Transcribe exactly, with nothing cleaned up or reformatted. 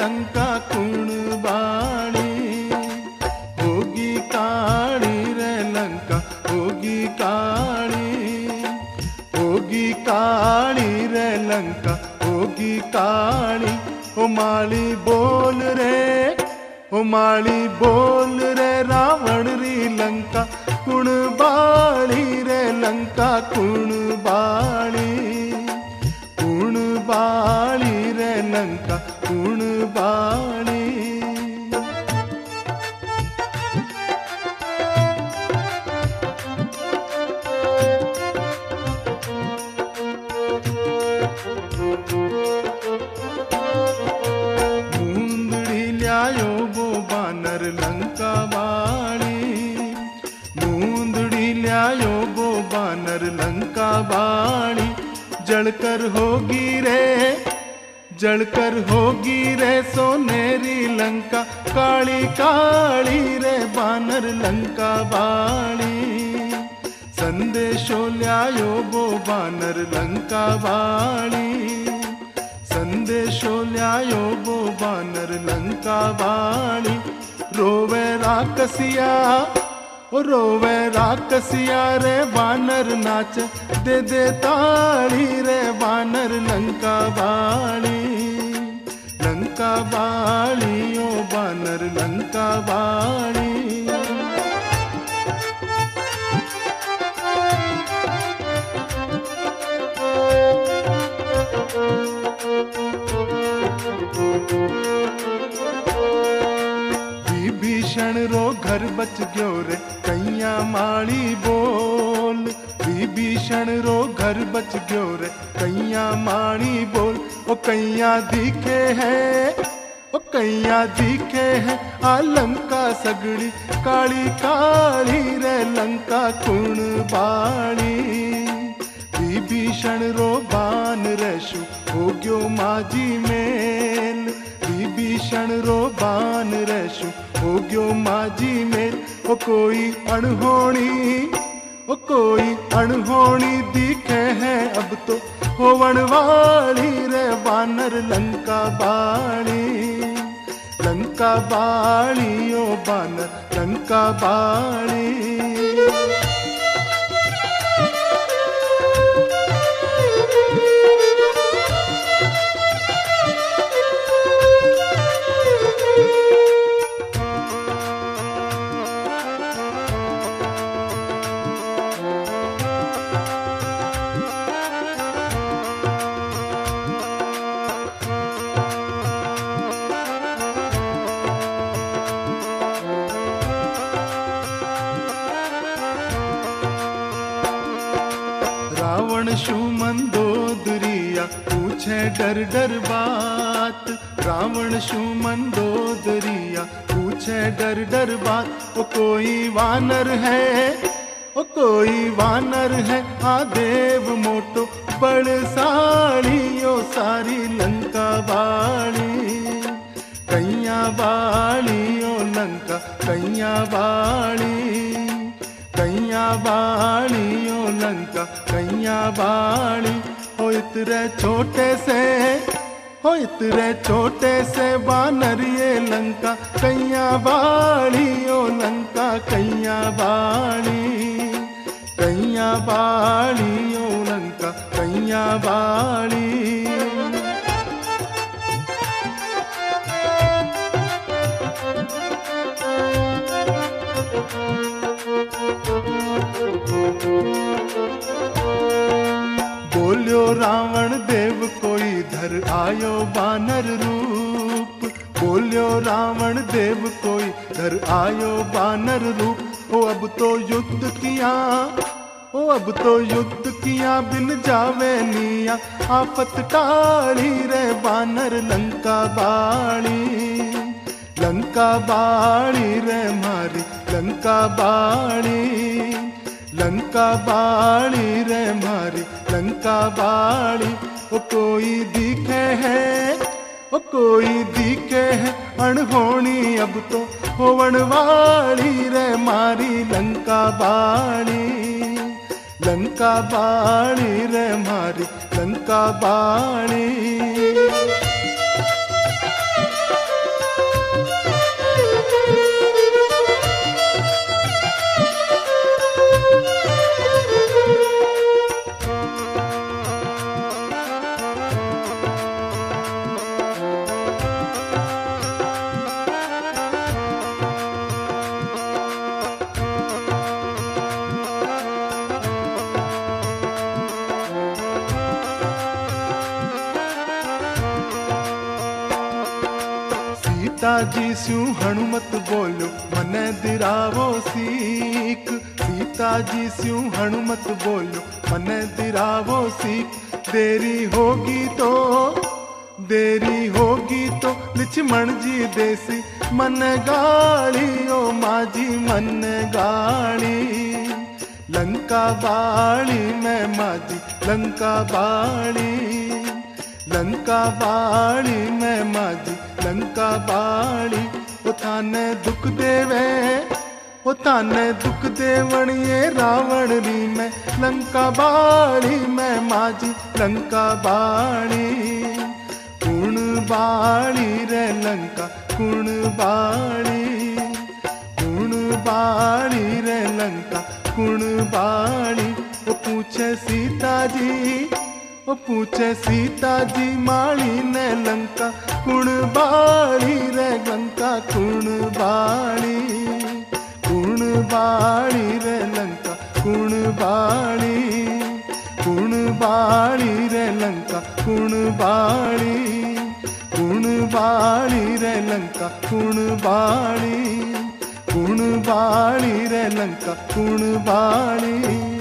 लंका कुण बाणी, होगी काली रे लंका होगी काली, होगी काली रे लंका होगी काली। ओ माली बोल रे, ओ माली बोल रे रावण री लंका कुण बाली रे लंका कुण बाली, कुण बाली रे लंका कुण बाली। मुंदड़ी ल्यायो वो बानर लंका बाणी, मुंदड़ी ल्यायो वो बानर लंका बाणी। जलकर होगी रे, जलकर होगी रे सोनेरी लंका काली काली रे बानर लंका बाणी। संदेशो ल्यायो वो बानर लंका बाणी, संदेशो ल्यायो वो बानर लंका बाणी। रोवे राकसिया, ओ रोवे राकसिया रे बानर नाच दे दे ताली रे बानर लंका बाणी, लंका बाणी ओ बानर लंका बाणी। विभीषण रो घर बच गयो रे कैया माली बोल, विभीषण रो घर बच गयो रे कैया माली बोल। ओ कैया दिखे है, ओ कैया दिखे है आ लंका सगड़ी काली काली रे लंका कुण बाणी। विभीषण रो बान रेशु हो गयो माझी मेल, विभीषण रो बान रेशु हो गयो माझी मेल। ओ कोई अनहोनी, ओ कोई अनहोनी दिखे है अब तो होवन वाली रे बानर लंका बाणी, लंका बाणी ओ बानर लंका बाणी। रावण शू मंदोदरिया पूछे डर डर बात, रावण शू मंदोदरिया पूछे डर डर बात। ओ कोई वानर है, ओ कोई वानर है आ देव मोटो बड़साली ओ सारी लंका बाणी, कैया बाणी ओ लंका कैया बाणी, कैया बाणी ओ लंका कैया बाणी। ओ इतरे छोटे से, ओ इतरे छोटे से बानर ये लंका कैया बाणी ओ लंका कैया बाणी, कैया बाणी ओ लंका कैया बाणी। बोलियो रावण देव कोई धर आयो बानर रूप, बोलियो रावण देव कोई धर आयो बानर रूप। ओ अब तो युद्ध किया, ओ अब तो युद्ध किया बिन जावे निया आफत टाली रे बानर लंका बाणी, लंका बाणी रे मारी लंका बाणी, लंका बाणी रे मारी लंका बाणी। ओ कोई दिखे है, ओ कोई दिखे है अनहोनी अब तो होवन वाली रे मारी लंका बाणी, लंका बाणी रे मारी लंका बाणी। सीता जी स्यू हनुमत बोलो मन दिरावो सीख। सीता जी स्यू हनुमत बोलो मन दिरावो सीख। देरी होगी तो देरी होगी तो लक्ष्मण जी देसी मन गाड़ी ओ माझी मन गाड़ी। लंका बाड़ी मैं माझी लंका बाड़ी। लंका बाड़ी मैं माझी लंका बाड़ी। ओ थाने दुख देवे ओ थाने दुख देवण ये रावण री मैं लंका बाड़ी मैं माझी लंका बाड़ी। कुण बाड़ी रे लंका कुण बाड़ी। कुण बाड़ी रे लंका कुण बाड़ी। ओ पूछे सीता जी ओ पूछे सीता जी माली ने लंका कुण बाड़ी रे लंका कुण बाड़ी। कुण बाड़ी रे लंका कुण बाड़ी। कुण बाड़ी रे लंका कुण बाड़ी। कुण बाड़ी रे लंका कुण बाड़ी। कुण बाड़ी रे लंका कुण बाड़ी।